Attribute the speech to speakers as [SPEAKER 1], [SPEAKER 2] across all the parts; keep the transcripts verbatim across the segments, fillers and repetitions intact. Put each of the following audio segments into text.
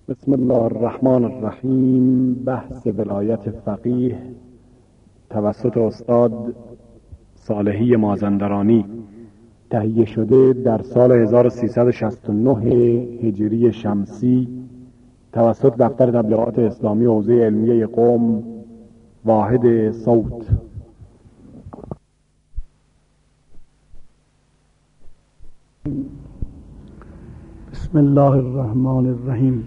[SPEAKER 1] بسم الله الرحمن الرحیم. بحث ولایت فقیه توسط استاد صالحی مازندرانی تهیه شده در سال هزار و سیصد و شصت و نه هجری شمسی توسط دفتر تبلیغات اسلامی حوزه علمیه قم واحد صوت.
[SPEAKER 2] بسم الله الرحمن الرحیم.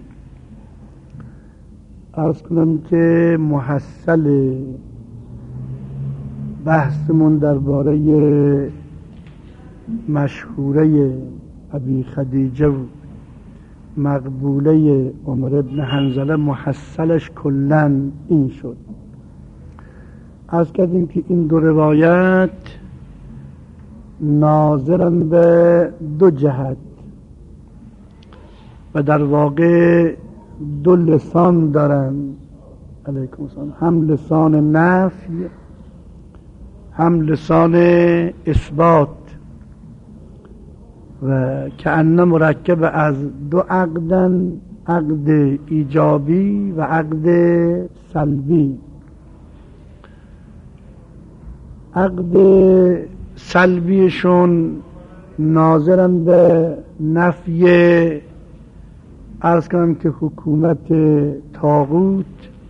[SPEAKER 2] عرض کنم که محصل بحثمون درباره مشهوره ابی خدیجه و مقبوله عمر بن حنظله محصلش کلن این شد. عرض کردیم که این دو روایت ناظرن به دو جهت و در واقع دو لسان دارن. علیکم السلام. هم لسان نفی هم لسان اثبات و کأنه مرکب از دو عقدن، عقد ایجابی و عقد سلبی. عقد سلبیشون ناظرن به نفی عرض کنم که حکومت طاغوت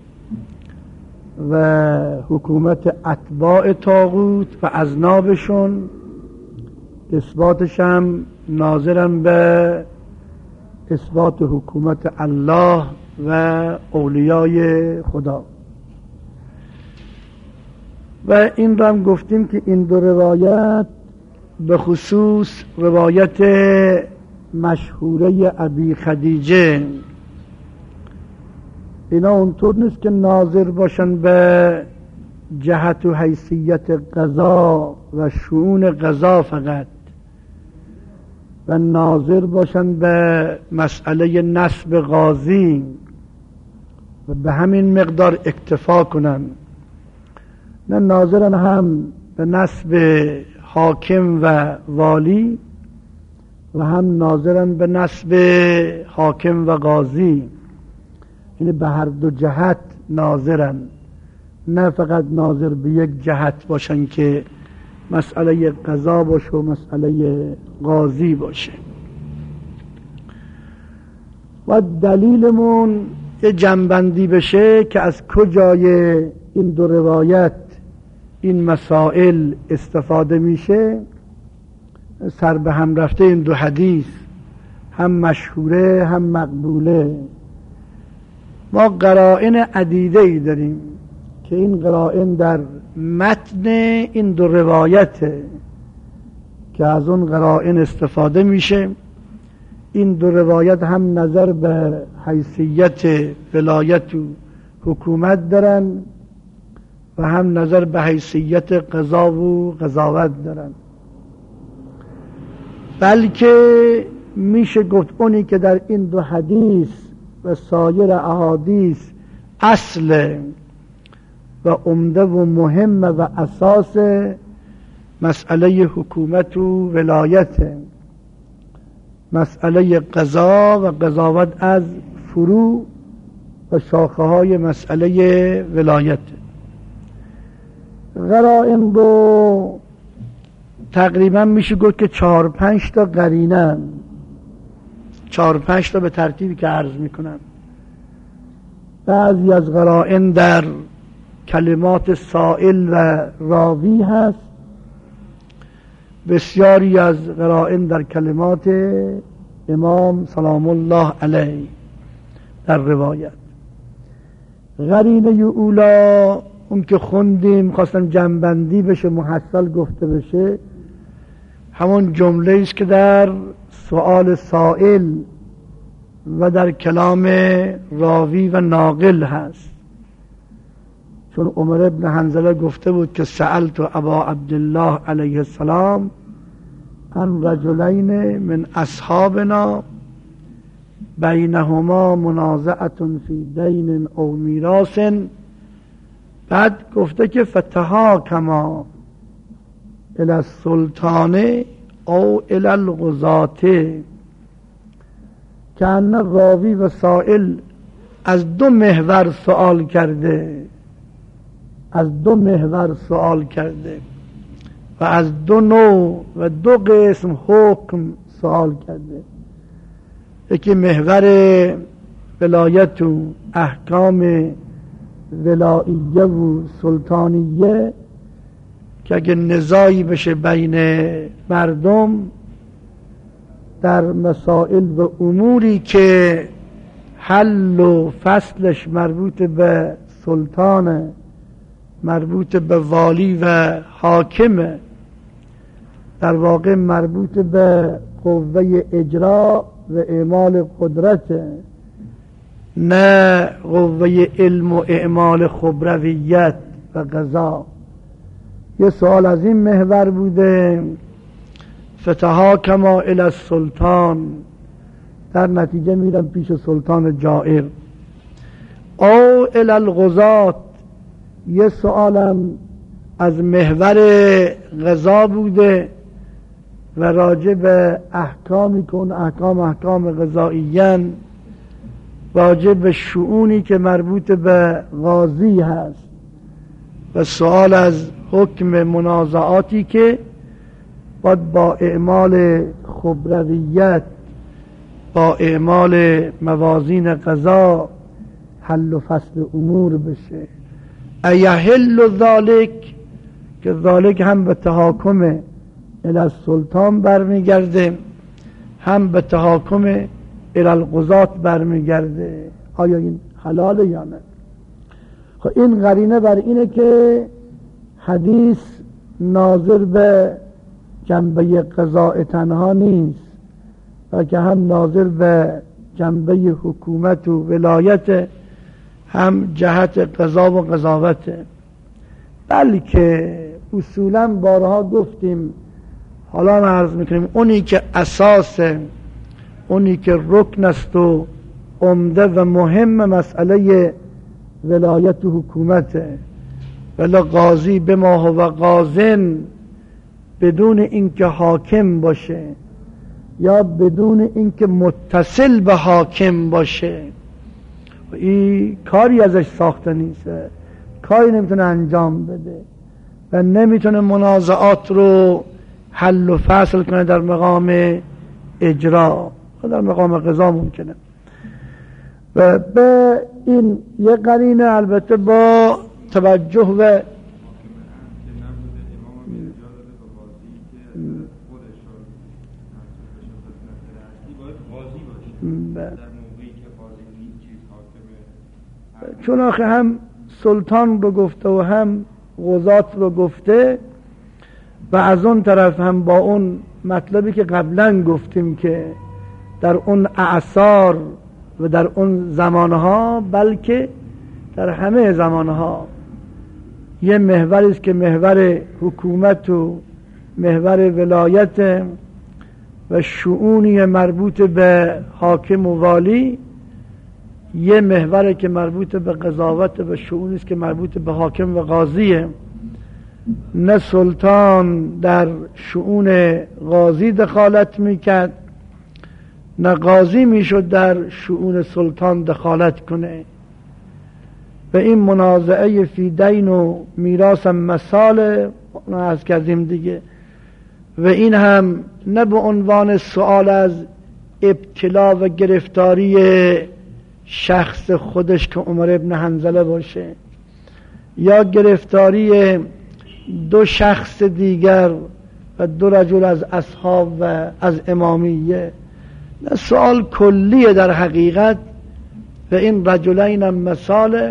[SPEAKER 2] و حکومت اتباع طاغوت و اذنابشون، اثباتش هم ناظرن به اثبات حکومت الله و اولیای خدا. و این را هم گفتیم که این دو روایت به خصوص روایت مشهوره ابی خدیجه اینا اونطور نیست که ناظر باشن به جهت و حیثیت قضا و شؤون قضا فقط و ناظر باشن به مسئله نصب قاضی و به همین مقدار اکتفا کنن، نه ناظرن هم به نصب حاکم و والی و هم ناظرن به نصب حاکم و قاضی، یعنی به هر دو جهت ناظرن، نه فقط ناظر به یک جهت باشن که مسئله قضا باشه و مسئله قاضی باشه. و دلیلمون یه جنبندی بشه که از کجای این دو روایت این مسائل استفاده میشه. سر به هم رفته این دو حدیث، هم مشهوره هم مقبوله، ما قرائن عدیده ای داریم که این قرائن در متن این دو روایته که از اون قرائن استفاده میشه. این دو روایت هم نظر به حیثیت ولایت و حکومت دارن و هم نظر به حیثیت قضا و قضاوت دارن. بلکه میشه گفت اونی که در این دو حدیث و سایر احادیث اصل و عمده و مهم و اساس مسئله حکومت و ولایت، مسئله قضا و قضاوت از فروع و شاخه های مسئله ولایت. قرائن رو تقریبا میشه گفت که چهار پنج تا قرینه، چهار پنج تا به ترتیبی که عرض میکنم. بعضی از قرائن در کلمات سائل و راوی هست، بسیاری از قرائن در کلمات امام سلام الله علیه در روایت. قرینه اولا اون که خوندیم خواستم جنبندی بشه، محصل گفته بشه، همون جمله است که در سؤال سائل و در کلام راوی و ناقل هست. چون عمر ابن حنظله گفته بود که سألت ابا عبدالله علیه السلام عن رجلین من اصحابنا بینهما منازعة فی دین او میراث، بعد گفته که فتحاکما الی السلطان او الی القضاة، که ان راوی و سائل از دو محور سوال کرده، از دو محور سوال کرده و از دو نوع و دو قسم حکم سوال کرده. یکی محور ولایت و احکام ولاییه و سلطانیه که اگه نزاعی بشه بین مردم در مسائل و اموری که حل و فصلش مربوط به سلطان، مربوط به والی و حاکمه، در واقع مربوط به قوه اجرا و اعمال قدرت، نه قوه علم و اعمال خبرویت و قضا. یه سوال از این محور بوده، فتحاکما الی السلطان، در نتیجه میرم پیش سلطان جائر. او الی القضات، یه سوالم از محور قضا بوده و راجع به احکامی که اون احکام احکام قضاییان، راجع به شؤونی که مربوط به قاضی هست، و سوال از حکم منازعاتی که باید با اعمال خبرویت، با اعمال موازین قضا حل و فصل امور بشه. ایحل ذالک، که ذالک هم به تحاکم الی السلطان برمیگرده، هم به تحاکم الی القضات برمیگرده. آیا این حلاله یا نه؟ خب این قرینه بر اینه که حدیث ناظر به جنبه قضاء تنها نیست، بلکه هم ناظر به جنبه حکومت و ولایت، هم جهت قضا و قضاوت. بلکه اصولا بارها گفتیم، حالا عرض میکنیم، اونی که اساسه، اونی که رکن است و عمده و مهم مسئله ولایت و حکومته. ولی قاضی به ما هو قاضن، بدون اینکه حاکم باشه یا بدون اینکه متصل به حاکم باشه، این کاری ازش ساخته نیست، کاری نمیتونه انجام بده و نمیتونه منازعات رو حل و فصل کنه در مقام اجرا و در مقام قضا ممکنه. و به این یه قرینه البته با توجه و چون آخه هم سلطان رو گفته و هم قضات رو گفته، و از اون طرف هم با اون مطلبی که قبلا گفتیم که در اون اعصار و در اون زمانها، بلکه در همه زمانها، یه محوری است که محور حکومت و محور ولایت و شؤونی مربوط به حاکم و والی، یه محوری که مربوط به قضاوت و شؤونی است که مربوط به حاکم و قاضیه. نه سلطان در شؤون قاضی دخالت میکرد، نه قاضی میشد در شؤون سلطان دخالت کنه. و این منازعه فی دین و میراث مثال از کردیم دیگه، و این هم نه به عنوان سوال از ابتلا و گرفتاری شخص خودش که عمر ابن حنظله باشه، یا گرفتاری دو شخص دیگر و دو رجل از اصحاب و از امامیه، نه سوال کلیه در حقیقت. و این رجلین هم مثال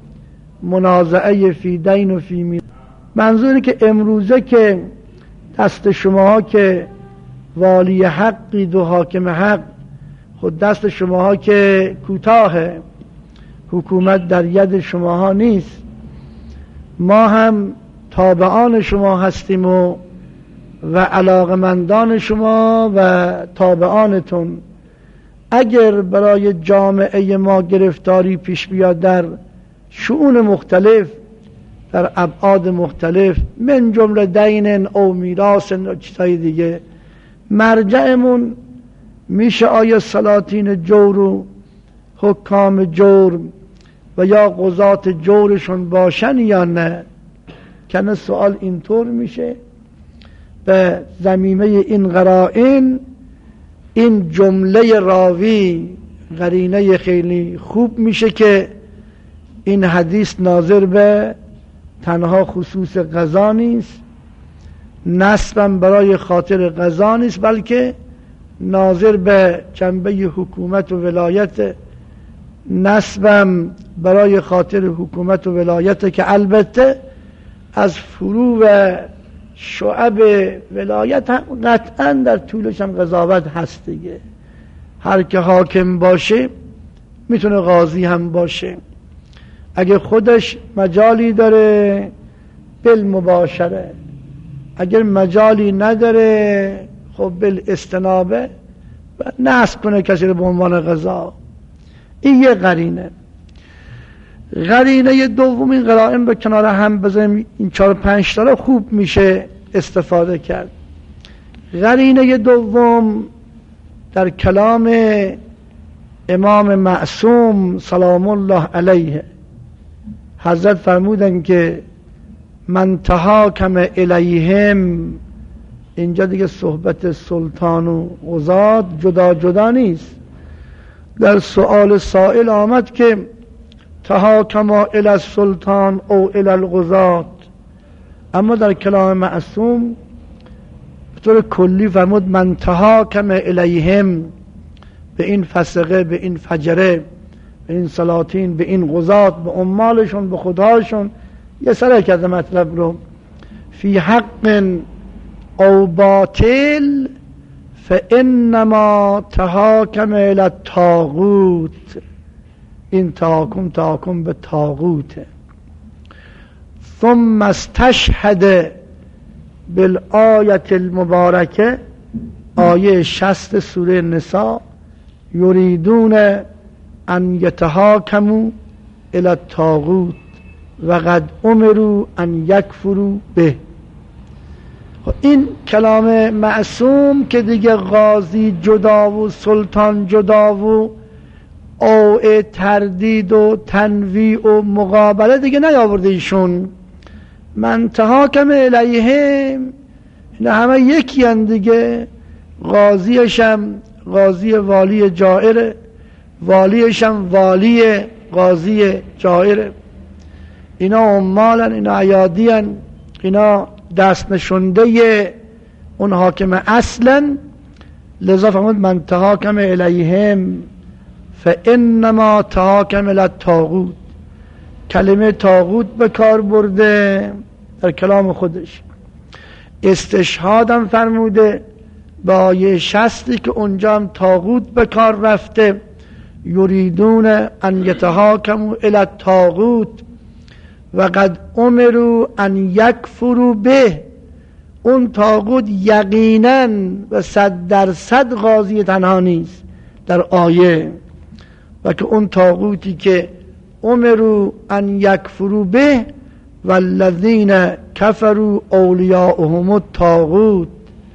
[SPEAKER 2] منازعه فی دین و فی میراث. منظوری که امروزه که دست شماها که والی حقی دو حاکم حق، خود دست شماها که کوتاهه، حکومت در ید شماها نیست، ما هم تابعان شما هستیم و و علاقمندان شما و تابعانتون. اگر برای جامعه ما گرفتاری پیش بیاد در شؤون مختلف، در ابعاد مختلف، من جمله دین او میراث و چیزهای دیگه، مرجعمون میشه آیا سلاطین جور و حکام جور و یا قضات جورشون باشن یا نه؟ کنه سوال اینطور میشه. به ضمیمه این قرائن این جمله راوی قرینه خیلی خوب میشه که این حدیث ناظر به تنها خصوص قضا نیست، نسبم برای خاطر قضا نیست، بلکه ناظر به جنبه حکومت و ولایت، نسبم برای خاطر حکومت و ولایت که البته از فرو و شعب ولایت هم قطعا در طولش هم قضاوت هست دیگه. هر که حاکم باشه میتونه قاضی هم باشه، اگه خودش مجالی داره بالمباشره، اگر مجالی نداره خب بالاستنابه و نصب کنه کسی رو به عنوان قضا. این یه قرینه. قرینه دومین قرائن به کنار هم بذاریم، این چهار پنج تا خوب میشه استفاده کرد. قرینه دوم در کلام امام معصوم سلام الله علیه، حضرت فرمودن که من تحاکم الیهم، اینجا دیگه صحبت سلطان و قضات جدا جدا نیست. در سؤال سائل آمد که تحاکم الی السلطان او الی القضات، اما در کلام معصوم به طور کلی فرمود من تحاکم الیهم، به این فسقه، به این فجره، به این سلاطین، به این قضات، به عمالشون، به خداشون، یه سره کرده مطلب رو، فی حق او باطل فانما تحاکم الی الطاغوت. این تحاکم تحاکم به طاغوته. ثم استشهد بالآیت المبارکه، آیه شصت سوره نساء، یریدون ان یتحاکموا الی الطاغوت و قد امروا ان یکفروا به. این کلام معصوم که دیگه قاضی جدا و سلطان جدا و او تردید و تنویع و مقابله دیگه نیاورده ایشون. من تحاکم الیهم، این همه یکی هن دیگه. قاضیشم قاضی والی جائره، والیشم والی قاضی جائره. اینا عمالن، اینا عیادیان، اینا دست نشنده اون حاکم اصلا. لذا فرمود من تحاکم الیهم فانما تحاکم الی الطاغوت. کلمه طاغوت به کار برده در کلام خودش. استشهادم فرموده با آیه شصتی که اونجا هم طاغوت به کار رفته، یریدون ان یتحاکموا الی الطاغوت و قد امروا ان یکفروا به. اون طاغوت یقینا و صد درصد قاضی تنها نیست در آیه، و که اون طاغوتی که امروا ان یکفروا به والذین کفروا اولیاءهم الطاغوت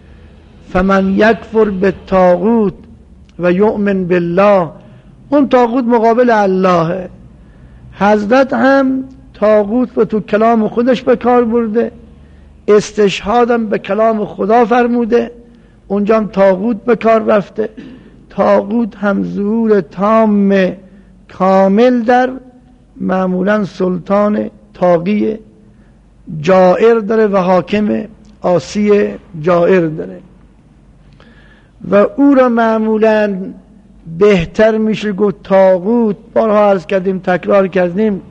[SPEAKER 2] فمن یکفر بالطاغوت و یؤمن بالله. اون طاغوت مقابل الله. حضرت هم طاغوت رو تو کلام خودش به کار برده، استشهادم به کلام خدا فرموده، اونجا هم طاغوت به کار رفته. طاغوت هم ظهور تام کامل در معمولا سلطان طاغی جائر داره و حاکم عاصی جائر داره، و او را معمولا بهتر میشه گفت طاغوت. بارها عرض کردیم، تکرار کردیم،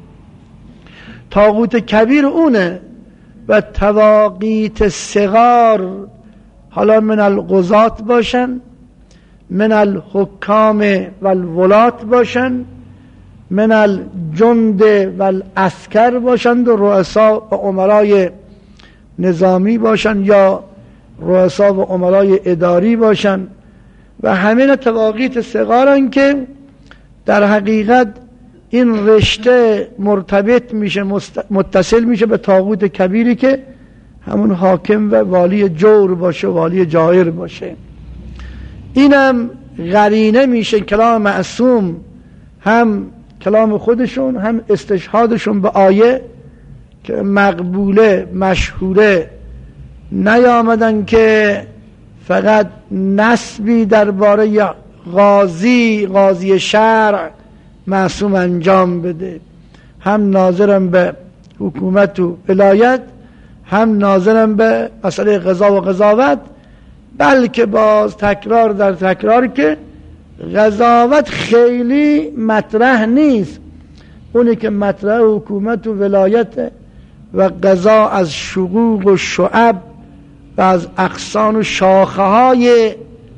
[SPEAKER 2] طاغوت کبیر اونه و طواغیت صغار حالا من القضات باشن، من الحکام و الولات باشن، من الجند و العسکر باشند و رؤسا و امرای نظامی باشن یا رؤسا و امرای اداری باشن، و همین طواغیت صغارن که در حقیقت این رشته مرتبط میشه، متصل میشه به طاغوت کبیری که همون حاکم و والی جور باشه، والی جائر باشه. اینم قرینه میشه کلام معصوم، هم کلام خودشون هم استشهادشون به آیه که مقبوله مشهوره نیامدن که فقط نسبی درباره قاضی قاضی شرع معصوم انجام بده، هم ناظرم به حکومت و ولایت، هم ناظرم به مسئله قضا و قضاوت، بلکه باز تکرار در تکرار که قضاوت خیلی مطرح نیست. اونی که مطرح حکومت و ولایت و قضا از شقوق و شعب و از اقسام و شاخه های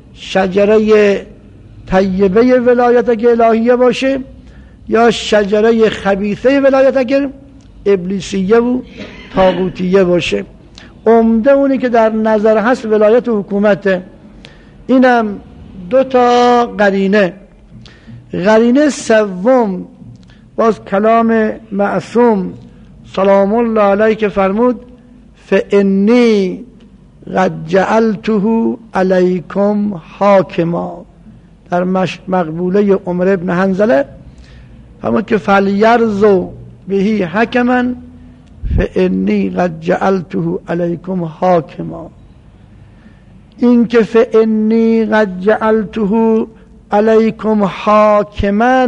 [SPEAKER 2] شجره طیبه ولایت اگه الهیه باشه یا شجره خبیثه ولایت اگر ابلیسیه و طاغوتیه باشه. عمده اونی که در نظر هست ولایت و حکومته. اینم دو تا قرینه. قرینه سوم باز کلام معصوم سلام الله علیه که فرمود فانی قد جعلته علیکم حاکما، در مقبوله عمر ابن حنظله فرمود که فلیرضوا به حکما فانی قد جعلته علیکم حاکما. این که فانی قد جعلته علیکم حاکما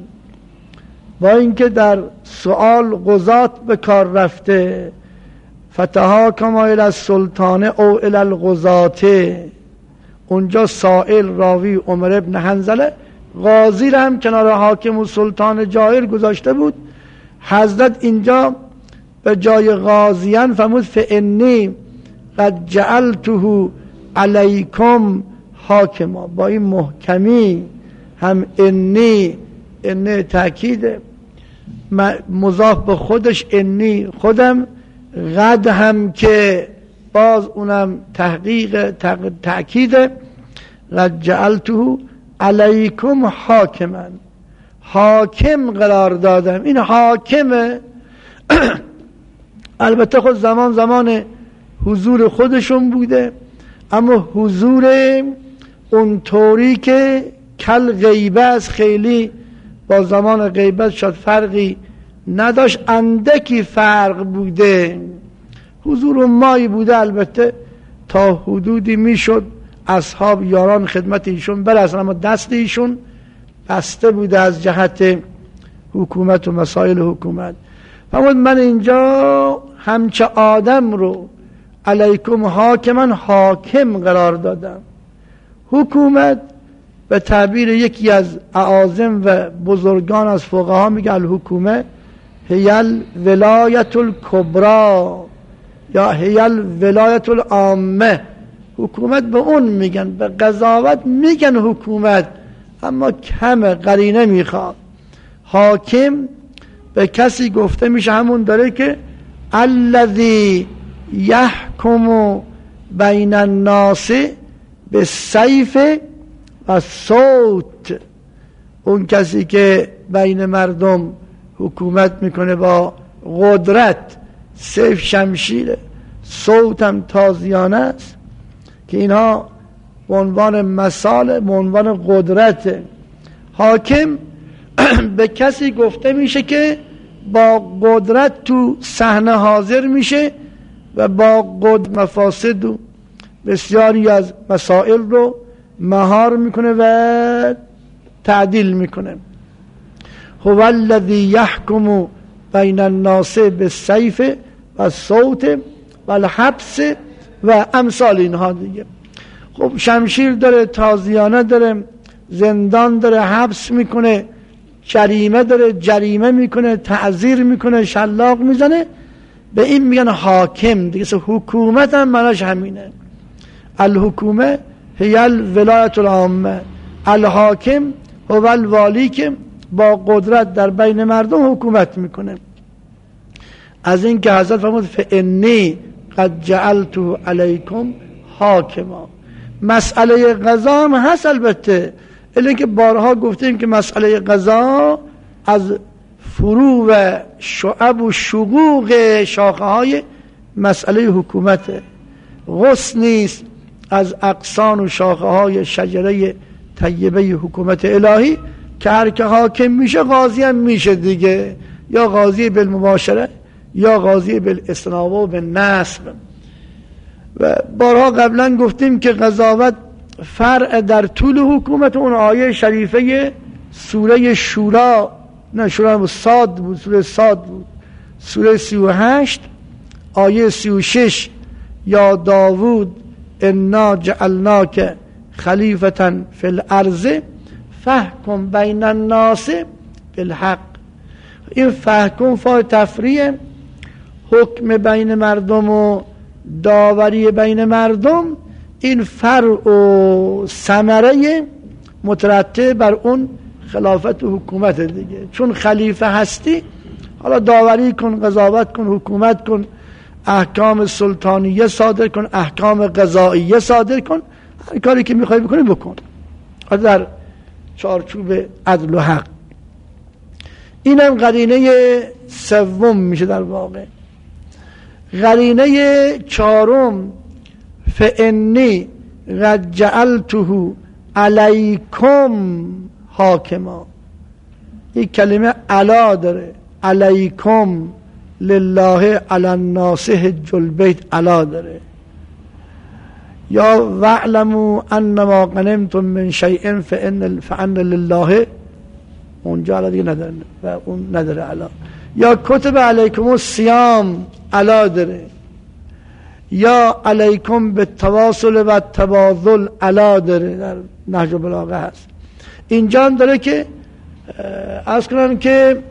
[SPEAKER 2] با اینکه در سؤال قضات به کار رفته فتحاکما الی السلطان او الی القضات، اونجا سائل راوی عمر ابن حنظله قاضی را هم کنار حاکم و سلطان جائر گذاشته بود. حضرت اینجا به جای قاضیان فرمود فانی قد جعلته علیکم حاکما. با این محکمی هم انی انی تأکیده مضاف به خودش، انی خودم، قد هم که باز اونم تحقیق تأکیده قد جعلته علیکم حاکما، حاکم قرار دادم. این حاکمه البته خود زمان زمان حضور خودشون بوده، اما حضور اونطوری که کل غیبه از خیلی با زمان غیبت شاید فرقی نداشت، اندکی فرق بوده. حضور مایی بوده البته تا حدودی میشد اصحاب یاران خدمت ایشون برسن، اما دست ایشون بسته بوده از جهت حکومت و مسائل حکومت. فرمود من اینجا همچه آدم رو علیکم حاکما حاکم قرار دادم. حکومت به تعبیر یکی از اعاظم و بزرگان از فقها میگه الحکومه هیل ولایت الکبرى یا هیل ولایت العامه. حکومت به اون میگن، به قضاوت میگن حکومت، اما کم قرینه میخواد. حاکم به کسی گفته میشه همون داره که الذی یحکم بین الناس بالسیف و صوت، اون کسی که بین مردم حکومت میکنه با قدرت، سیف شمشیره، صوت هم تازیانه است که اینها به عنوان مثال به عنوان قدرت. حاکم به کسی گفته میشه که با قدرت تو صحنه حاضر میشه و با قدرت مفاسد و بسیاری از مسائل رو مهار میکنه و تعدیل میکنه. هو الذی یحکم بین الناس بالسیف و الصوت و الحبس و امثال اینها دیگه. خب شمشیر داره، تازیانه داره، زندان داره، حبس میکنه، جریمه داره، جریمه میکنه، تعزیر میکنه، شلاق میزنه. به این میگن حاکم دیگه. حکومت هم معناش همینه. الحکومه هی الولایت العامه، الحاکم هو الوالی که با قدرت در بین مردم حکومت میکنه. از این که حضرت فرمود فانی قد جعلته علیکم حاکما. مسئله قضا هم هست البته، الا که بارها گفتیم که مسئله قضا از فروع و شعب و شقوق شاخه های مسئله حکومته. غص نیست از اقسان و شاخه های شجره طیبه حکومت الهی که هر که حاکم میشه قاضی هم میشه دیگه، یا قاضی بالمباشره یا قاضی بالاستنابه و بالنصب. و بارها قبلا گفتیم که قضاوت فرع در طول حکومت. اون آیه شریفه سوره شورا، نه شورا بود، صاد بود، سوره صاد بود، سوره سی و هشت آیه سی و شش، یا داوود انا جعلناک خلیفتا فی الارض فحکم بین الناس بالحق. این فحکم فاعل تفریع، حکم بین مردم و داوری بین مردم، این فرع و ثمره مترتب بر اون خلافت و حکومت دیگه. چون خلیفه هستی حالا داوری کن، قضاوت کن، حکومت کن، احکام سلطانیه صادر کن، احکام قضاییه صادر کن، هر کاری که میخوای بکنی بکن در چارچوب عدل و حق. اینم قرینه سوم میشه در واقع. قرینه چهارم فانی قد جعلته علیکم حاکما. این کلمه علا داره، علیکم لله علی الناس حج البیت، علا داره. یا واعلموا انما غنمتم من شیء فان فان لله، اونجا علا دیگه نداره و اون نداره علا. یا کتب علیکم الصیام، علا داره. یا علیکم بالتواصل و التبادل، علا داره، در نهج البلاغه هست. اینجا هم داره که عرض کنم که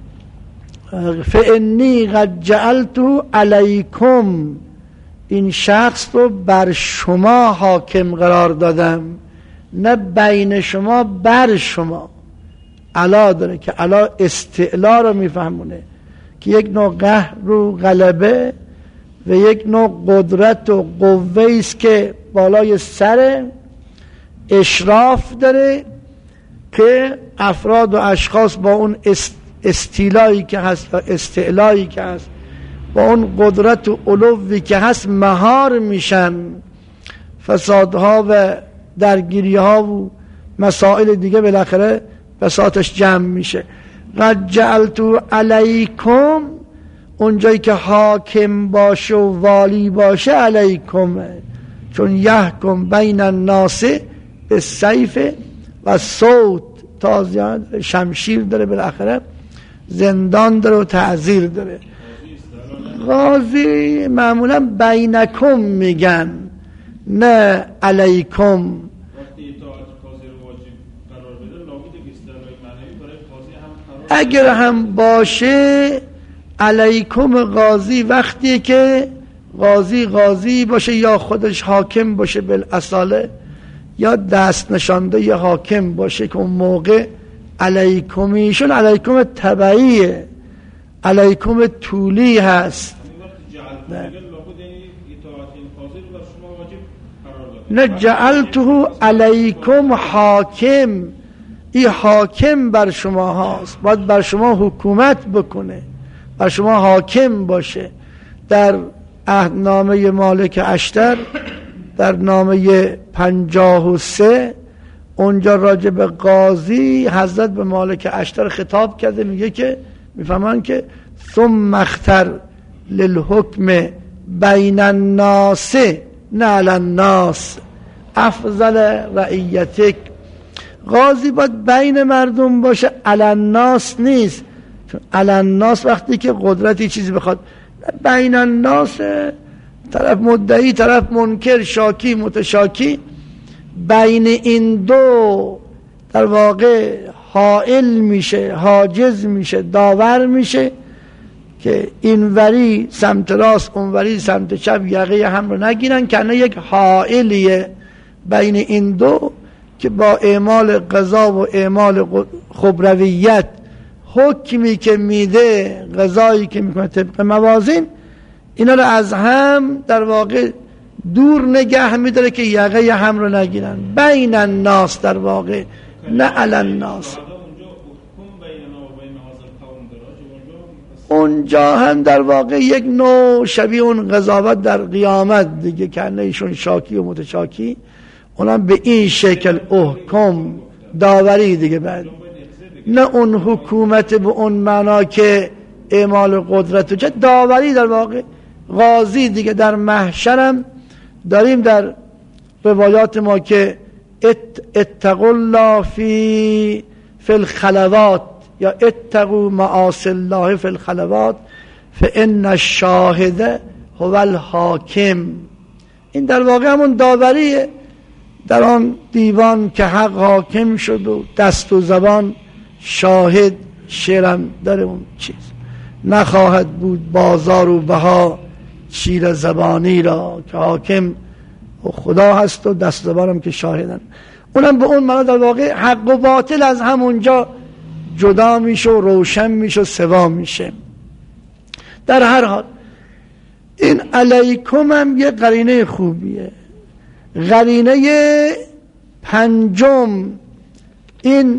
[SPEAKER 2] فانی قد جعلته علیکم، این شخص رو بر شما حاکم قرار دادم، نه بین شما بر شما. علا داره که علا استعلا رو میفهمونه که یک نوع قهر و غلبه و یک نوع قدرت و قوه است که بالای سر اشراف داره که افراد و اشخاص با اون استیلایی که هست و استعلایی که هست، با اون قدرت و علوی که هست مهار میشن، فسادها و درگیریها و مسائل دیگه بالاخره بساطش جمع میشه. قد جعلتو علیکم، اونجایی که حاکم باشه و والی باشه علیکمه، چون یحکم بین الناس بالسیف و صوت، تازیان شمشیر داره، بالاخره زندان داره و تعزیر داره. قاضی معمولا بینکم میگن، نه علیکم. اگر هم باشه علیکم قاضی وقتی که قاضی قاضی باشه یا خودش حاکم باشه بالاصاله، یا دست نشانده ی حاکم باشه که اون موقع علیکمیشون علیکم تبعیه، علیکم طولی هست. نه, نه جعلته علیکم حاکم، این حاکم بر شما هست، باید بر شما حکومت بکنه، بر شما حاکم باشه. در عهدنامه مالک اشتر در نامه پنجاه و سه اونجا راجع به قاضی حضرت به مالک اشتر خطاب کرده، میگه که میفهمن که ثم اختر للحکم بین الناس نه علی الناس افضل رعیتک. قاضی باید بین مردم باشه، علی الناس نیست. چون علی الناس وقتی که قدرتی چیزی بخواد، بین الناس طرف مدعی طرف منکر، شاکی متشاکی، بین این دو در واقع حائل میشه، حاجز میشه، داور میشه که این وری سمت راست اون وری سمت چپ یقه هم رو نگیرن، که نه یک حائلیه بین این دو که با اعمال قضا و اعمال خبرویت حکمی که میده، قضایی که میکنه طبق موازین، اینا رو از هم در واقع دور نگه میداره که یقه هم رو نگیرن. بین الناس در واقع، نه علی الناس. اونجا هم در واقع یک نوع شبیه اون قضاوت در قیامت دیگه، که ایشون شاکی و متشاکی، اونم به این شکل احکم داوری دیگه، بعد نه اون حکومت به اون معنا که اعمال قدرت و چه داوری در واقع قاضی دیگه. در محشرم داریم در روایات ما که اتقوا الله فی فی الخلوات یا اتقوا معاصی الله فی الخلوات فان الشاهد هو الحاکم. این در واقع همون داوریه در آن دیوان که حق حاکم شد و دست و زبان شاهد. شعرم داره اون چیز نخواهد بود بازار و بها شیر زبانی را که حاکم و خدا هست و دست زبانم که شاهدن. اونم به اون معنا در واقع حق و باطل از همونجا جدا میشه و روشن میشه و سوا میشه. در هر حال این علیکم هم یه قرینه خوبیه. قرینه پنجم این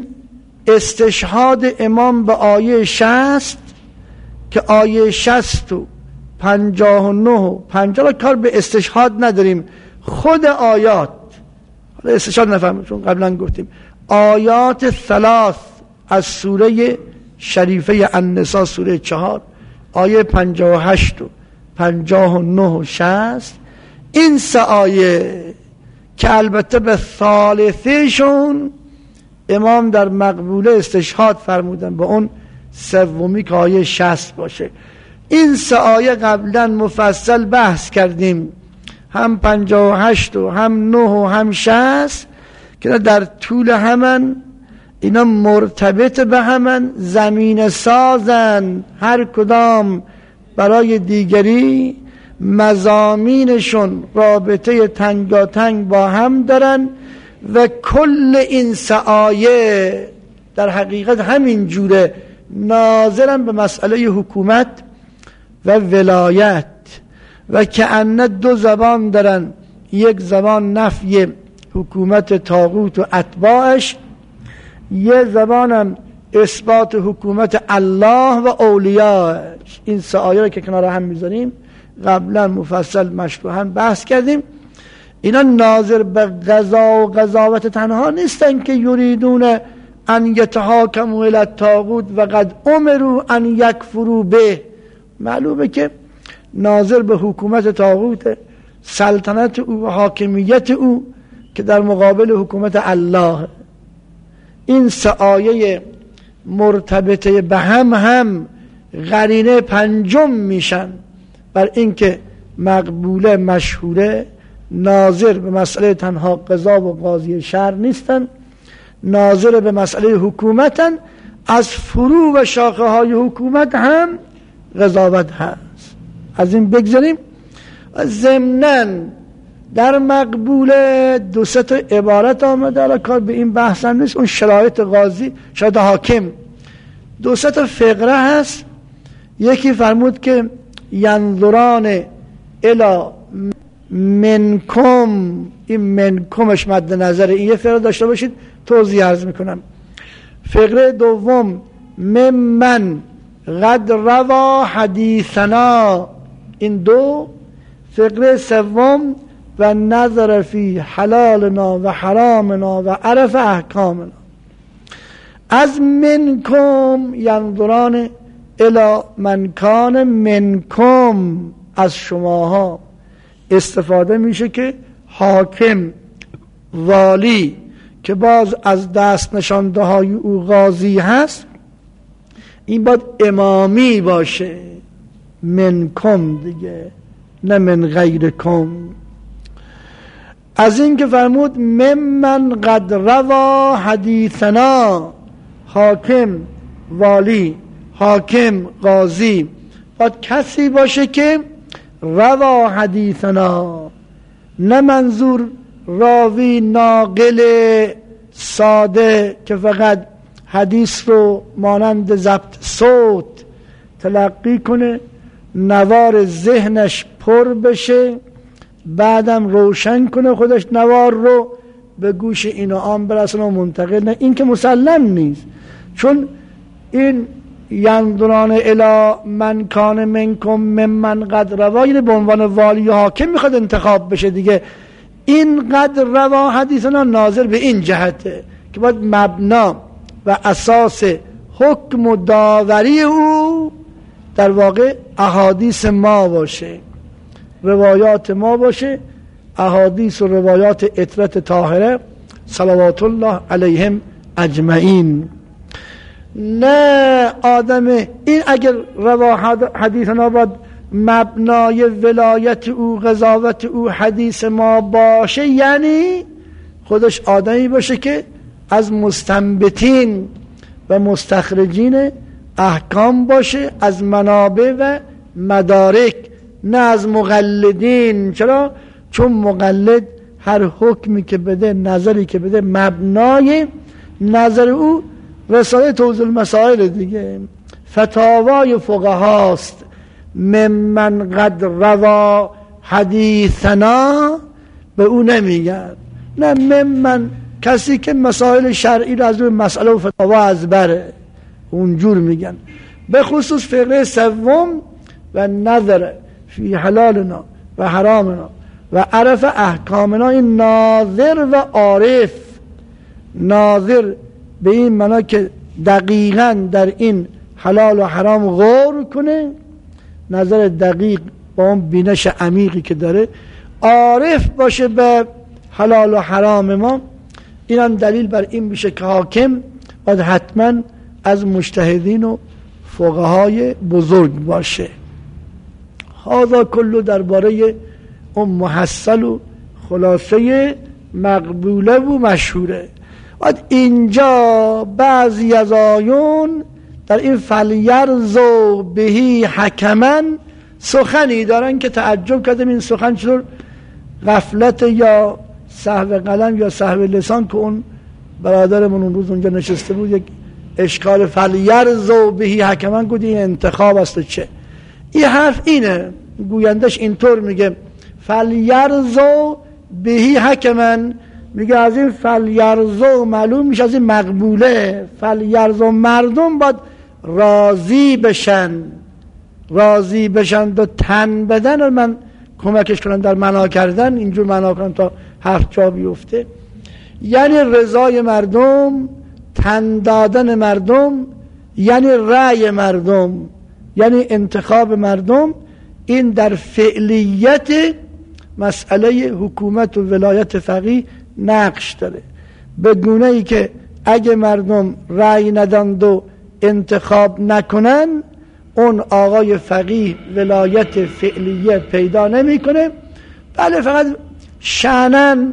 [SPEAKER 2] استشهاد امام به آیه شصت که آیه شصت و پنجاه و نه و پنجاه کار به استشهاد نداریم، خود آیات استشهاد نفهمیم چون قبلا گفتیم آیات ثلاث از سوره شریفه النساء سوره چهار آیه پنجاه و هشت و پنجاه و نه و شصت، این سه آیه که البته به ثالثه شون امام در مقبوله استشهاد فرمودن به اون سومی که آیه شصت باشه. این سه آیه قبلا مفصل بحث کردیم، هم پنجاه و هشت و هم نه و هم شصت که در طول همن اینا مرتبط به همن، زمین سازن، هر کدام برای دیگری مضامینشون رابطه تنگاتنگ با هم دارن و کل این سه آیه در حقیقت همین جوره ناظرن به مسئله حکومت و ولایت و کأنه دو زبان دارن، یک زبان نفی حکومت طاغوت و اتباعش، یه زبانم اثبات حکومت الله و اولیاءش. این سه آیه رو که کنار هم میذاریم قبلا مفصل مشروحاً بحث کردیم. اینا ناظر به قضا و قضاوت تنها نیستن که یریدون ان یتحاکموا الی الطاغوت و قد امروا ان یکفروا به، معلومه که ناظر به حکومت طاغوت، سلطنت او و حاکمیت او که در مقابل حکومت الله. این سه آیه مرتبطه به هم هم قرینه پنجم میشن بر اینکه مقبوله مشهوره ناظر به مسئله تنها قضا و قاضی شرع نیستن، ناظر به مسئله حکومتن، از فرو و شاخه های حکومت هم قضاوت هست. از این بگذاریم. ضمناً در مقبوله دو سه تا عبارت آمده، حالا کار به این بحث هم نیست، اون شرایط قاضی شرایط حاکم دو سه تا فقره هست. یکی فرمود که ینظران الی منکم، این منکمش مد نظر این یه فقره داشته باشید توضیح عرض میکنم. فقره دوم ممن قد روا حدیثنا، این دو. فقره سوم و نظر فی حلالنا و حرامنا و عرف احکامنا. از منکم ینظران الی من کان منکم، از شماها استفاده میشه که حاکم، والی که باز از دست نشانده های او قاضی هست، این باید امامی باشه، منکم دیگه نه من غیرکم. از این که فرمود ممن قد روا حدیثنا، حاکم والی، حاکم قاضی باید کسی باشه که روا حدیثنا، نه منظور راوی ناقل ساده که فقط حدیث رو مانند ضبط صوت تلقی کنه، نوار ذهنش پر بشه، بعدم روشن کنه خودش نوار رو به گوش این و آن برسونه و منتقل. نه، این که مسلم نیست، چون این ینظران الی من کان منکم ممن قد روا، یعنی به عنوان والی و حاکم میخواد انتخاب بشه دیگه. اینقدر روا حدیثنا ناظر به این جهته که باید مبنا و اساس حکم و داوری او در واقع احادیث ما باشه، روایات ما باشه، احادیث و روایات اطرت طاهره صلوات الله علیهم اجمعین. نه آدم این اگر روا حدیثنا باید مبنای ولایت او، قضاوت او حدیث ما باشه، یعنی خودش آدمی باشه که از مستنبطین و مستخرجین احکام باشه، از منابع و مدارک، نه از مقلدین. چرا؟ چون مقلد هر حکمی که بده، نظری که بده، مبنای نظر او رساله توضیح المسائل دیگه، فتاوای فقهاست. ممن قد روا حدیثنا به او نمیگن، نه ممن کسی که مسائل شرعی رو از روی مسئله و فتاوا از بره، اونجور میگن. به خصوص فقه سوم و نظر فی حلالنا و حرامنا و عرف احکامنا، این ناظر و عارف. ناظر به این معنا که دقیقاً در این حلال و حرام غور کنه، نظر دقیق با اون بینش عمیقی که داره، عارف باشه به حلال و حرام ما. این هم دلیل بر این میشه که حاکم باید حتما از مجتهدین و فقهای بزرگ باشه. هذا کلو درباره اون محصل و خلاصه مقبوله و مشهوره. بعد اینجا بعضی از آیون در این فلیرزو بهی حکمن سخنی دارن که تعجب کردم این سخن چطور غفلت یا سهو قلم یا سهو لسان که اون برادرمون اون روز اونجا نشسته بود یک اشکال فلیرزو بهی حکمن گفت این انتخاب است. چه این حرف اینه، گویندش اینطور میگه فلیرزو بهی حکمن، میگه از این فلیرزو معلوم میشه از این مقبوله. فلیرزو مردم باید راضی بشن، راضی بشن و تن بدن و من کمکش کنم در معنا کردن، اینجور معنا کنم تا حرف جا بیفته. یعنی رضای مردم، تن دادن مردم، یعنی رأی مردم، یعنی انتخاب مردم. این در فعلیت مسئله حکومت و ولایت فقیه نقش داره، به گونه ای که اگه مردم رأی ندند و انتخاب نکنن، اون آقای فقیه ولایت فعلیه پیدا نمیکنه، بله فقط شأنن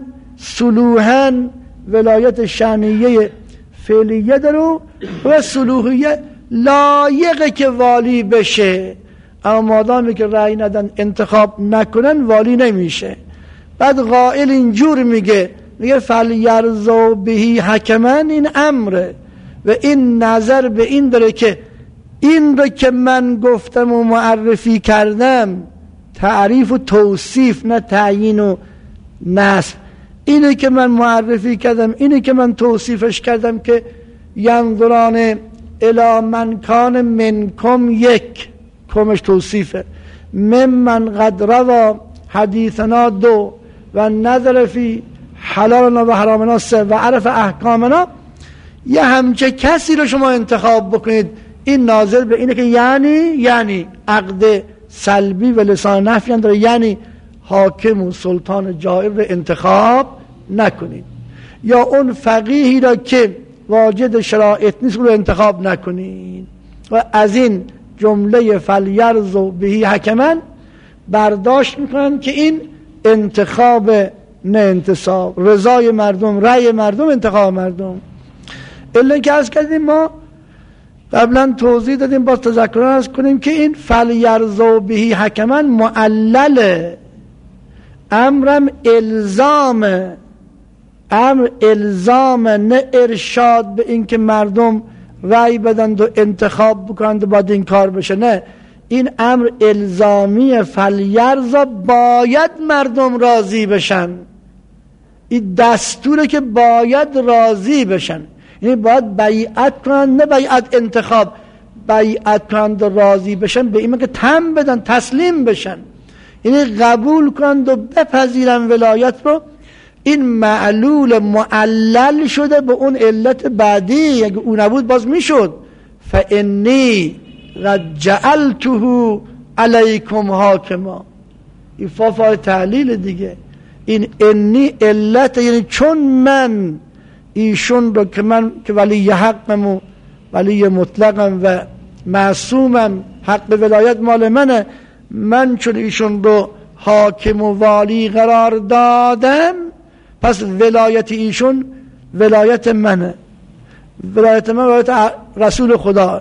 [SPEAKER 2] صلوحن ولایت شأنیه فعلیه داره و صلوحیه لایقه که والی بشه، اما مادامی که رأی ندن انتخاب نکنن والی نمیشه. بعد قائل اینجور میگه میگه فلیرزو بهی حکمن، این امره و این نظر به این داره که این رو که من گفتم و معرفی کردم، تعریف و توصیف نه تعیین و نصب، اینه که من معرفی کردم، اینه که من توصیفش کردم که ینظران الی من کان منکم، یک کمش توصیفه، ممن قد روا حدیثنا دو و نظر فی حلالنا و حرامنا سه و عرف احکامنا. یه همچه کسی رو شما انتخاب بکنید، این ناظر به اینه که یعنی یعنی عقد سلبی و لسان نفی هم داره، یعنی حاکم و سلطان جائر رو انتخاب نکنید، یا اون فقیهی را که واجد شرایط نیست رو انتخاب نکنید. و از این جمله فلیرزو بهی حکمن برداشت میکنن که این انتخاب نه انتصاب، رضای مردم، رأی مردم، انتخاب مردم. الا که از کردیم ما قبلا توضیح دادیم، باز تذکر از کنیم که این فلیرزو بهی حکمن معلله، امرم الزام، امر الزام نه ارشاد به این که مردم رأی بدند و انتخاب بکنند و باید این کار بشه، نه، این امر الزامی فلیرزا باید مردم راضی بشن، این دستوره که باید راضی بشن، یعنی باید بیعت کنند، نه بیعت انتخاب، بیعت کنند و راضی بشن به این که تن بدن، تسلیم بشن، یعنی قبول کنند و بپذیرن ولایت رو این معلول معلل شده به اون علت بعدی، اگه اون نبود باز میشد فانی قد جعلته علیکم حاکما. این فافای تعلیل دیگه. این انی علت، یعنی چون من ایشون رو که من که ولی حقم و ولی مطلقم و معصومم، حق ولایت مال منه، من چون ایشون رو حاکم و والی قرار دادم، پس ولایت ایشون ولایت منه، ولایت من ولایت رسول خدا،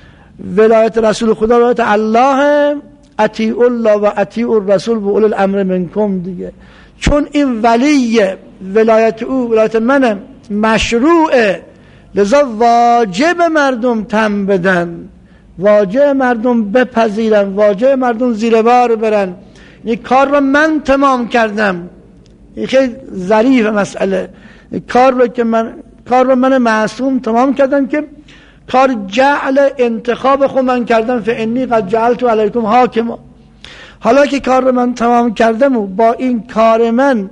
[SPEAKER 2] ولایت رسول خدا ولایت الله، اطیع الله و اطیع الرسول و اولي الامر منکم دیگه. چون این ولی ولایت او ولایت منه، مشروعه، لذا واجب مردم تن بدن، واجب مردم بپذیرن، واجب مردم زیر بار برن. این کار رو من تمام کردم. این خیلی ظریف مسئله. کار رو که من کار رو من معصوم تمام کردم که کار جعل انتخاب خود من کردم، فانی قد جعلت علیکم حاکما. حالا که کار رو من تمام کردم و با این کار من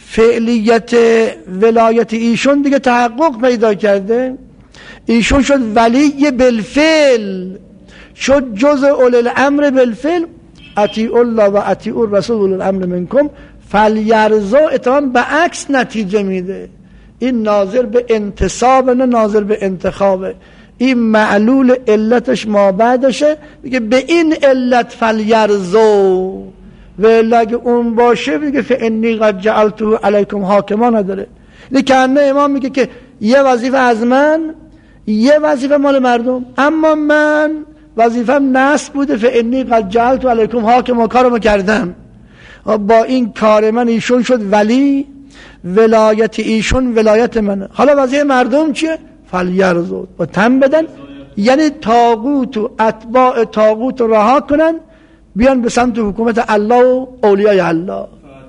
[SPEAKER 2] فعلیت ولایت ایشون دیگه تحقق پیدا کرده، ایشون شد ولی بالفعل، شد جز اولی الامر بالفعل، اطیع الله و اطیع الرسول و اولی الامر منکم فلیرضوا. اتمام به عکس نتیجه میده. این ناظر به انتصاب نه ناظر به انتخابه. این معلول علتش ما بعدشه، میگه به این علت فلیرضوا، و اگه اون باشه میگه فانی قد جعلت علیکم حاکما نداره. این کنه امام میگه که یه وظیفه از من، یه وظیفه مال مردم، اما من وظیفم نصب بوده، فانی قد جعلت علیکم حاکما، کارمو کردم. با این کار من ایشون شد ولی، ولایت ایشون ولایت منه. حالا وظیفه مردم چیه؟ فلیرضوا، و تن بدن، یعنی طاغوت و اتباع طاغوت رو رها کنن، بیان به سمت حکومت الله و اولیای الله.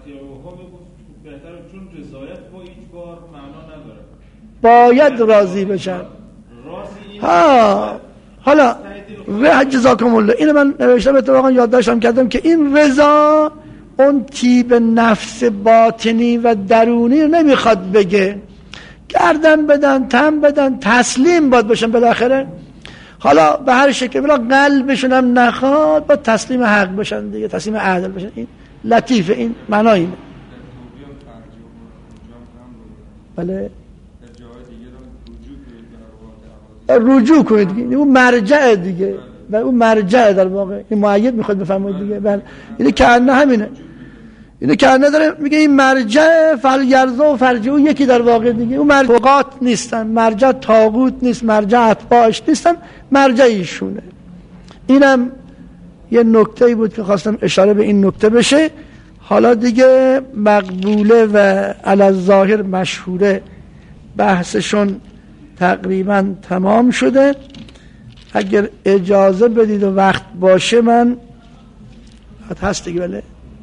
[SPEAKER 2] باید راضی بشن. ها حالا جزاکم الله، اینو من نوشتم اتفاقا یادداشتم کردم که این رضا اون تیب نفس باطنی و درونی رو نمیخواد بگه. گردن بدن، تن بدن، تسلیم باید بشن بالاخره. حالا به هر شکل بلا قلبشون هم نخواد، با تسلیم حق بشن دیگه، تسلیم عدل بشن. این لطیفه، این معنا اینه. بله رجوع کنید دیگه، اون مرجع دیگه، بله اون مرجع در واقع. این مؤید میخواد بفرمایید دیگه. بله اینه که انه همینه، اینه که انه داره میگه این مرجع فلیرضوا و فرجعوا یکی در واقع دیگه. اون مرجعات نیستن، مرجع طاغوت نیست، مرجع اتباعش نیستن، مرجع ایشونه. اینم یه نکته‌ای بود که خواستم اشاره به این نکته بشه. حالا دیگه مقبوله و علی الظاهر مشهوره بحثشون تقریبا تمام شده. اگر اجازه بدید و وقت باشه من هست دیگه، بله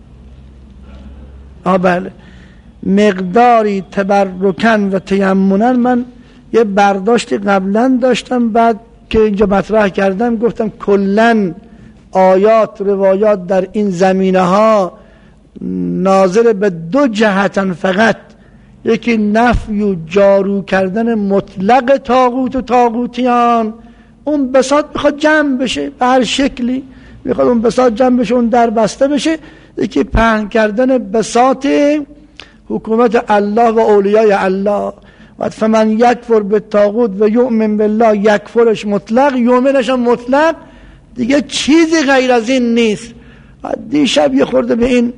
[SPEAKER 2] آه بله مقداری تبرکن و تیمونن من یه برداشتی قبلا داشتم، بعد که اینجا مطرح کردم گفتم کلن آیات روایات در این زمینه ها ناظر به دو جهتن فقط، یکی نفی و جارو کردن مطلق طاغوت و طاغوتیان، اون بساط میخواد جمع بشه به هر شکلی، میخواد اون بساط جمع بشه، اون در بسته بشه. یکی پهن کردن بساط حکومت الله و اولیای الله. و فمن یکفر به طاغوت و یؤمن بالله، یکفرش مطلق، یؤمنش هم مطلق دیگه، چیزی غیر از این نیست. دیشب یه خورده به این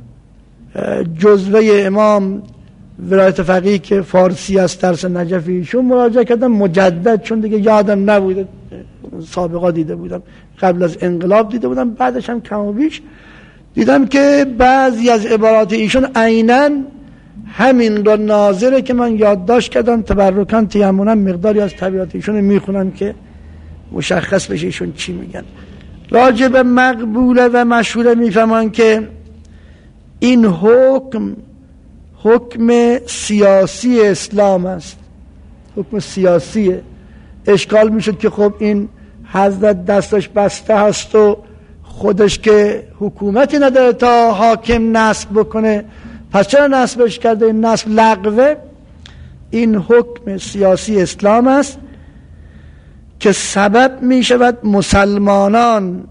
[SPEAKER 2] جزوه امام ولایت فقیه که فارسی از درس نجفی ایشون مراجعه کردم مجدد، چون دیگه یادم نبوده، سابقا دیده بودم، قبل از انقلاب دیده بودم، بعدش هم کم و بیش دیدم که بعضی از عبارات ایشون عیناً همین را ناظره که من یادداشت کردم، تبرکن تیمونن مقداری از طبیعت ایشون میخونم که مشخص بشه ایشون چی میگن. راجع به مقبوله و مشهوره میفهمن که این حکم حکم سیاسی اسلام است، حکم سیاسیه. اشکال میشد که خب این حضرت دستش بسته هست و خودش که حکومتی نداره تا حاکم نصب بکنه، پس چرا نصبش کرده؟ این نصب لغوه. این حکم سیاسی اسلام است که سبب می شود مسلمانان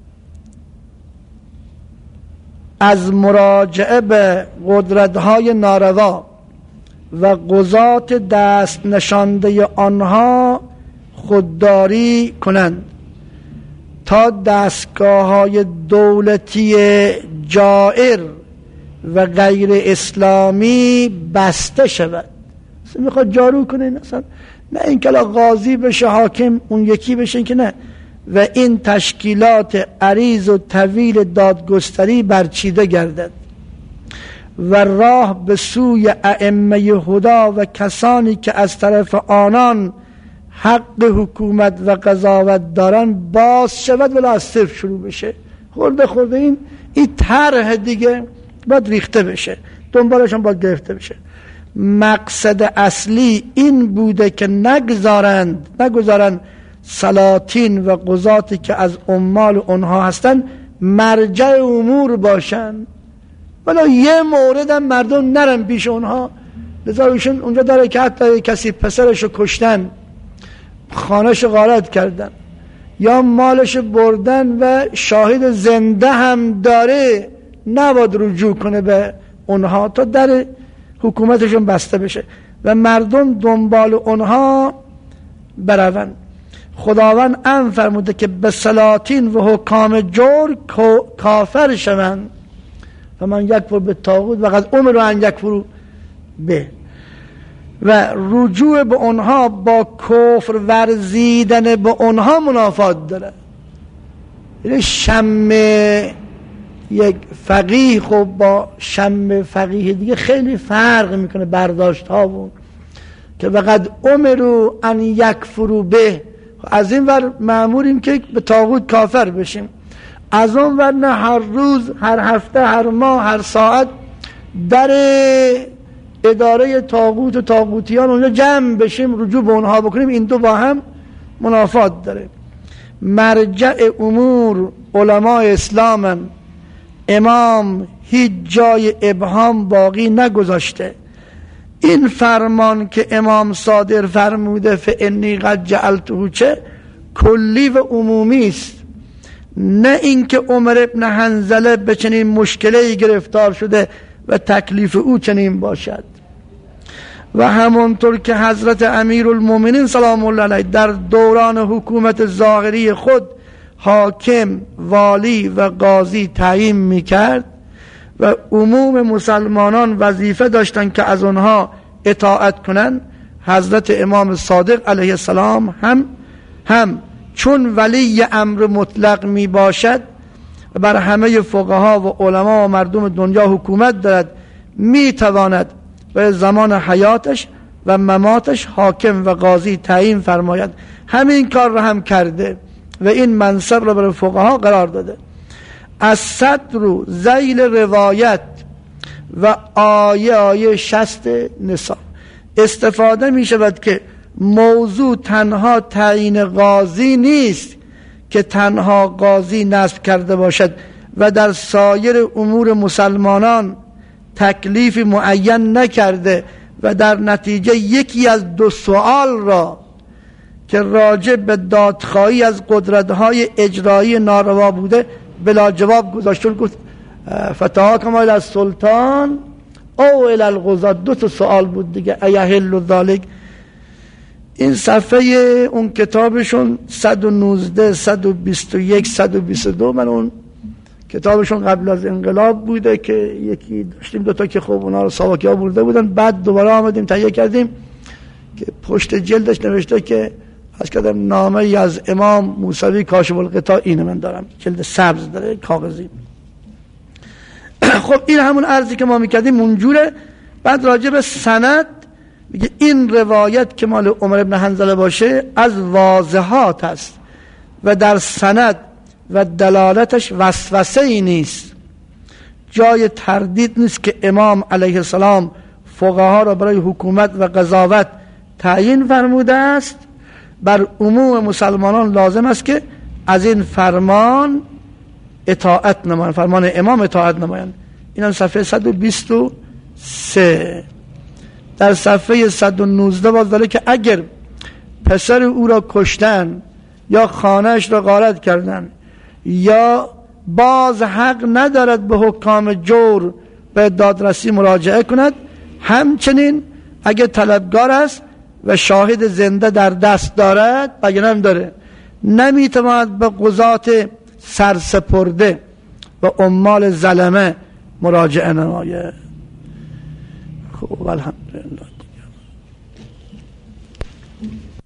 [SPEAKER 2] از مراجعه به قدرت‌های ناروا و قضات دست نشانده آنها خودداری کنند تا دستگاه‌های دولتی جائر و غیر اسلامی بسته شود. میخواد جارو کنه مثلا، نه این که قاضی بشه حاکم اون یکی بشه، این که نه. و این تشکیلات عریض و طویل دادگستری برچیده گردد و راه به سوی ائمه هدا و کسانی که از طرف آنان حق حکومت و قضاوت دارن باز شود، ولی از صفر شروع بشه. خورده خورده این این طرح دیگه باید ریخته بشه، دنبالش هم باید گرفته بشه. مقصد اصلی این بوده که نگذارند نگذارند سلاطین و قضاتی که از عمال اونها هستن مرجع امور باشن، ولی یه مورد هم مردم نرن پیش اونها. لذا ایشون اونجا داره که حتی کسی پسرشو کشتن، خانهشو غارت کردن یا مالش بردن و شاهد زنده هم داره، نباید رجوع کنه به اونها تا در حکومتشون بسته بشه و مردم دنبال اونها برون. خداوند امر فرموده که به سلاطین و حکام جور کافر شوند و من یکفر به طاغوت و قد امروا ان یکفروا به، و رجوع به اونها با کفر ورزیدن به اونها منافات داره. یعنی شم یک فقیه خب با شم فقیه دیگه خیلی فرق میکنه برداشت ها بود که وقد امروا ان یکفروا به، از این ور مأموریم که به طاغوت کافر بشیم، از اون ور نه هر روز هر هفته هر ماه هر ساعت در اداره طاغوت و طاغوتیان اونجا جمع بشیم رجوع به اونها بکنیم. این دو با هم منافات داره. مرجع امور علماء اسلامن، امام هیچ جای ابهام باقی نگذاشته. این فرمان که امام صادر فرموده فانی قد جعلته چه کلی و عمومی است، نه اینکه عمر ابن حنظله به چنین مشکلی گرفتار شده و تکلیف او چنین باشد. و همونطور که حضرت امیرالمومنین سلام الله علیه در دوران حکومت ظاهری خود حاکم، والی و قاضی تعیین میکرد و عموم مسلمانان وظیفه داشتن که از آنها اطاعت کنند، حضرت امام صادق علیه السلام هم هم چون ولی امر مطلق می باشد و بر همه فقها و علما و مردم دنیا حکومت دارد، می تواند و زمان حیاتش و مماتش حاکم و قاضی تعیین فرماید. همین کار را هم کرده و این منصب را برای فقها قرار داده. از صدر ذیل روایت و آیه آیه شصت نساء استفاده می شود که موضوع تنها تعیین قاضی نیست که تنها قاضی نصب کرده باشد و در سایر امور مسلمانان تکلیف معین نکرده و در نتیجه یکی از دو سوال را که راجع به دادخواهی از قدرت‌های اجرایی ناروا بوده بلا جواب گذاشت. گفت فتحاکم الی السلطان او الی القضاة، دو تا سوال بود دیگه، ایحل ذلک. این صفحه اون کتابشون صد و نوزده، صد و بیست و یک، صد و بیست و دو، من اون کتابشون قبل از انقلاب بوده که یکی داشتیم دوتا که خب اونا رو ساواکی ها برده بودن، بعد دوباره آمدیم تهیه کردیم که پشت جلدش نوشته که از کدام نامه ای از امام موسوی کاشف الغطا، اینه من دارم، جلد سبز داره کاغذی. خب این همون عرضی که ما میکردیم اونجوره. بعد راجع به سند میگه این روایت که مال عمر ابن حنظله باشه از واضحات است و در سند و دلالتش وسوسه ای نیست، جای تردید نیست که امام علیه السلام فقها را برای حکومت و قضاوت تعیین فرموده است. بر عموم مسلمانان لازم است که از این فرمان اطاعت نمایند، فرمان امام اطاعت نمایند. این هم صفحه صد و بیست و سه. در صفحه صد و نوزده باز داره که اگر پسر او را کشتن یا خانهش را غارت کردن یا باز حق ندارد به حکام جور به دادرسی مراجعه کند، همچنین اگر طلبگار است و شاهد زنده در دست دارد بگنم داره نمیتواند به قضات سرسپرده و عمال ظلمه مراجعه نماید. خب الحمدلله.